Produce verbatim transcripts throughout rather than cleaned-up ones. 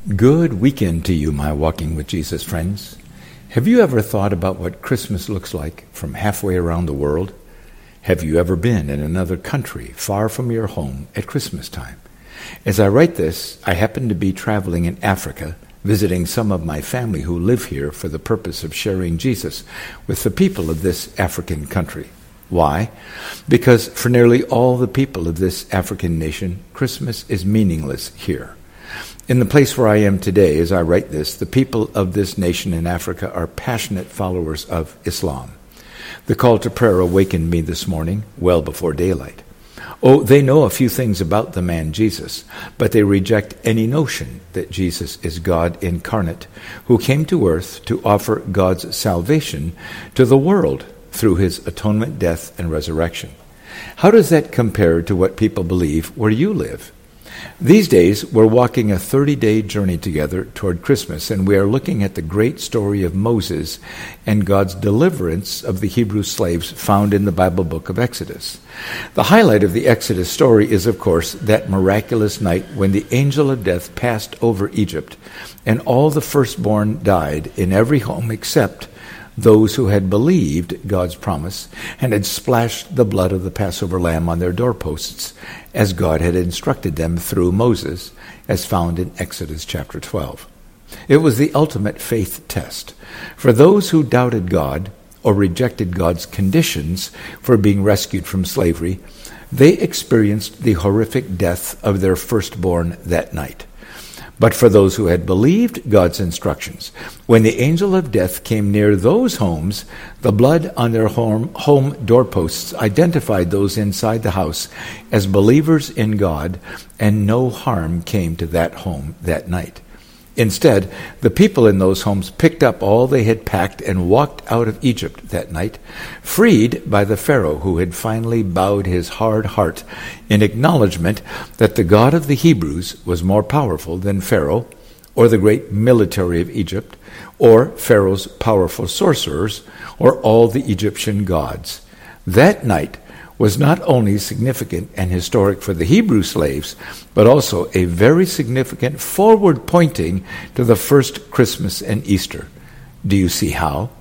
Good weekend to you, my Walking with Jesus friends. Have you ever thought about what Christmas looks like from halfway around the world? Have you ever been in another country far from your home at Christmas time? As I write this, I happen to be traveling in Africa, visiting some of my family who live here for the purpose of sharing Jesus with the people of this African country. Why? Because for nearly all the people of this African nation, Christmas is meaningless here. In the place where I am today, as I write this, the people of this nation in Africa are passionate followers of Islam. The call to prayer awakened me this morning, well before daylight. Oh, they know a few things about the man Jesus, but they reject any notion that Jesus is God incarnate, who came to earth to offer God's salvation to the world through his atonement, death, and resurrection. How does that compare to what people believe where you live? These days, we're walking a thirty-day journey together toward Christmas, and we are looking at the great story of Moses and God's deliverance of the Hebrew slaves found in the Bible book of Exodus. The highlight of the Exodus story is, of course, that miraculous night when the angel of death passed over Egypt, and all the firstborn died in every home except those who had believed God's promise and had splashed the blood of the Passover lamb on their doorposts, as God had instructed them through Moses, as found in Exodus chapter twelve. It was the ultimate faith test. For those who doubted God or rejected God's conditions for being rescued from slavery, they experienced the horrific death of their firstborn that night. But for those who had believed God's instructions, when the angel of death came near those homes, the blood on their home, home doorposts identified those inside the house as believers in God, and no harm came to that home that night. Instead, the people in those homes picked up all they had packed and walked out of Egypt that night, freed by the Pharaoh who had finally bowed his hard heart in acknowledgement that the God of the Hebrews was more powerful than Pharaoh, or the great military of Egypt, or Pharaoh's powerful sorcerers, or all the Egyptian gods. That night was not only significant and historic for the Hebrew slaves, but also a very significant forward pointing to the first Christmas and Easter. Do you see how?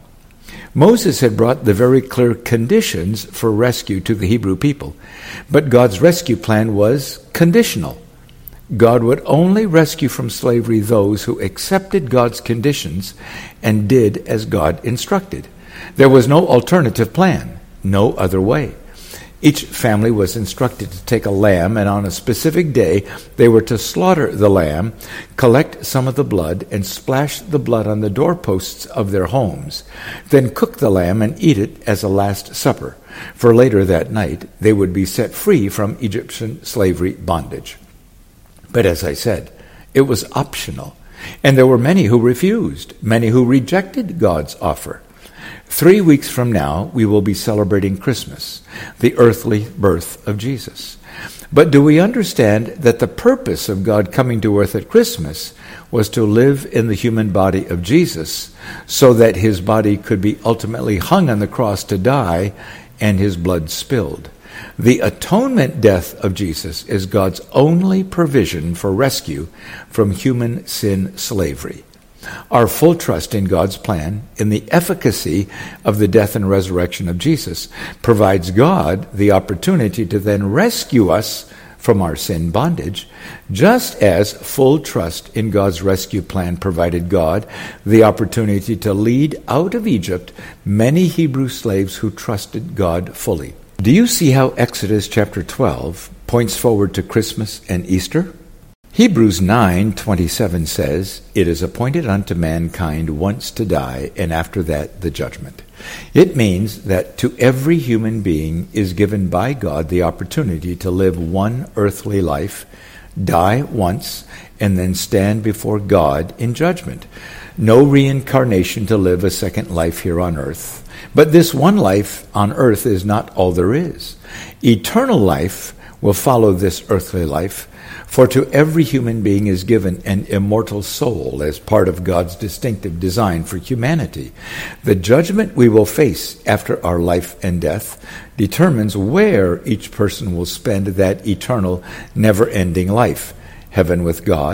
Moses had brought the very clear conditions for rescue to the Hebrew people, but God's rescue plan was conditional. God would only rescue from slavery those who accepted God's conditions and did as God instructed. There was no alternative plan, no other way. Each family was instructed to take a lamb, and on a specific day they were to slaughter the lamb, collect some of the blood, and splash the blood on the doorposts of their homes. Then cook the lamb and eat it as a last supper, for later that night they would be set free from Egyptian slavery bondage. But as I said, it was optional, and there were many who refused, many who rejected God's offer. Three weeks from now, we will be celebrating Christmas, the earthly birth of Jesus. But do we understand that the purpose of God coming to earth at Christmas was to live in the human body of Jesus so that his body could be ultimately hung on the cross to die and his blood spilled? The atonement death of Jesus is God's only provision for rescue from human sin slavery. Our full trust in God's plan, in the efficacy of the death and resurrection of Jesus, provides God the opportunity to then rescue us from our sin bondage, just as full trust in God's rescue plan provided God the opportunity to lead out of Egypt many Hebrew slaves who trusted God fully. Do you see how Exodus chapter twelve points forward to Christmas and Easter? Hebrews nine twenty-seven says, "It is appointed unto mankind once to die, and after that the judgment." It means that to every human being is given by God the opportunity to live one earthly life, die once, and then stand before God in judgment. No reincarnation to live a second life here on earth. But this one life on earth is not all there is. Eternal life will follow this earthly life, for to every human being is given an immortal soul as part of God's distinctive design for humanity. The judgment we will face after our life and death determines where each person will spend that eternal, never-ending life, heaven with God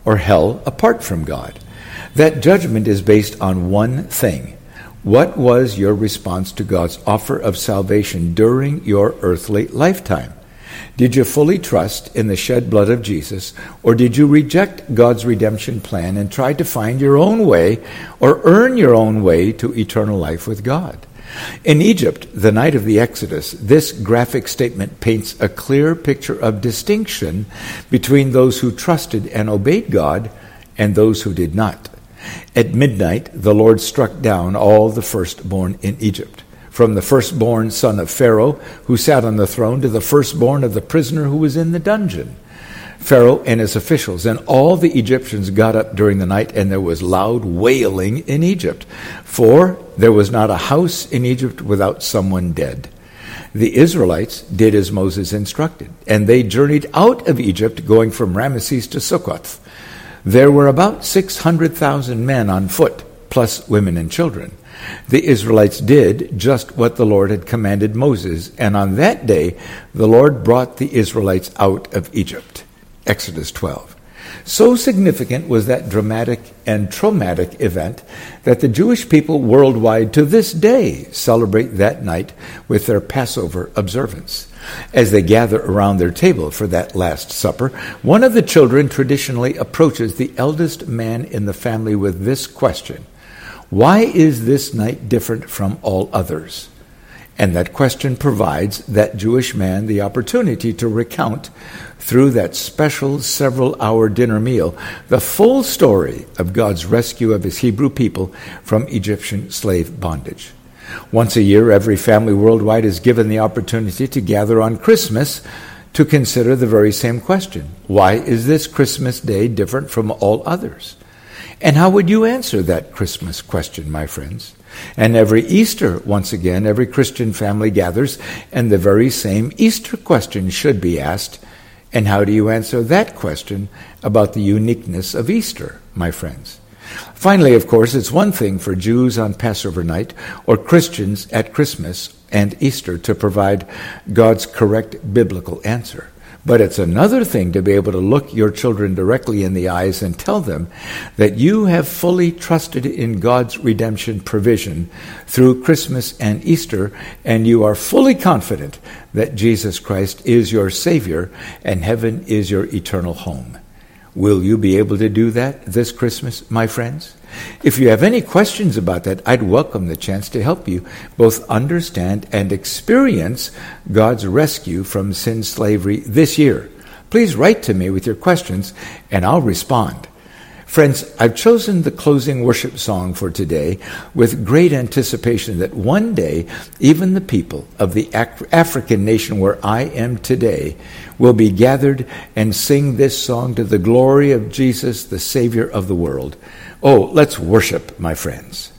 or hell apart from God. That judgment is based on one thing. What was your response to God's offer of salvation during your earthly lifetime? Did you fully trust in the shed blood of Jesus, or did you reject God's redemption plan and try to find your own way or earn your own way to eternal life with God? In Egypt, the night of the Exodus, this graphic statement paints a clear picture of distinction between those who trusted and obeyed God and those who did not. At midnight, the Lord struck down all the firstborn in Egypt, from the firstborn son of Pharaoh, who sat on the throne, to the firstborn of the prisoner who was in the dungeon. Pharaoh and his officials and all the Egyptians got up during the night, and there was loud wailing in Egypt, for there was not a house in Egypt without someone dead. The Israelites did as Moses instructed, and they journeyed out of Egypt, going from Ramesses to Succoth. There were about six hundred thousand men on foot, plus women and children. The Israelites did just what the Lord had commanded Moses, and on that day the Lord brought the Israelites out of Egypt. Exodus twelve. So significant was that dramatic and traumatic event that the Jewish people worldwide to this day celebrate that night with their Passover observance. As they gather around their table for that Last Supper, one of the children traditionally approaches the eldest man in the family with this question: why is this night different from all others? And that question provides that Jewish man the opportunity to recount, through that special several-hour dinner meal, the full story of God's rescue of his Hebrew people from Egyptian slave bondage. Once a year, every family worldwide is given the opportunity to gather on Christmas to consider the very same question: why is this Christmas day different from all others? And how would you answer that Christmas question, my friends? And every Easter, once again, every Christian family gathers, and the very same Easter question should be asked. And how do you answer that question about the uniqueness of Easter, my friends? Finally, of course, it's one thing for Jews on Passover night or Christians at Christmas and Easter to provide God's correct biblical answer. But it's another thing to be able to look your children directly in the eyes and tell them that you have fully trusted in God's redemption provision through Christmas and Easter, and you are fully confident that Jesus Christ is your Savior and heaven is your eternal home. Will you be able to do that this Christmas, my friends? If you have any questions about that, I'd welcome the chance to help you both understand and experience God's rescue from sin slavery this year. Please write to me with your questions, and I'll respond. Friends, I've chosen the closing worship song for today with great anticipation that one day even the people of the Af- African nation where I am today will be gathered and sing this song to the glory of Jesus, the Savior of the world. Oh, let's worship, my friends.